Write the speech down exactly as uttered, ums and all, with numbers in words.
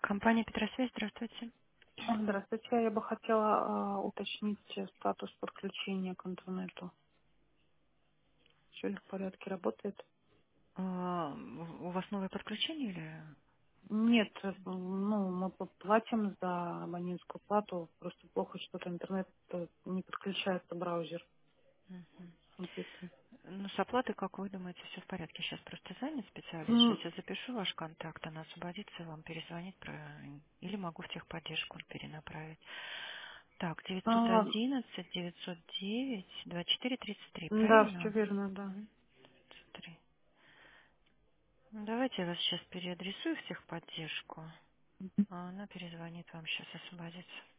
Компания Петросвязь, здравствуйте. А, Здравствуйте. Я бы хотела а, уточнить э, статус подключения к интернету. Все ли в порядке, работает? А, У вас новое подключение или... Нет, э, ну, мы п- платим за абонентскую плату, просто плохо что-то интернет э, не подключается, браузер Мгм. компьютера. Ну, с оплатой, как вы думаете, все в порядке. Сейчас просто занят специалист. Сейчас М, я запишу ваш контакт, она освободится, вам перезвонит про... или могу в техподдержку перенаправить. Так, девятьсот а, одиннадцать девятьсот девять двадцать четыре тридцать три, да, все правильно? верно, да. Мгм. тридцать три. Ну, давайте я вас сейчас переадресую в техподдержку, а она перезвонит вам сейчас, освободится.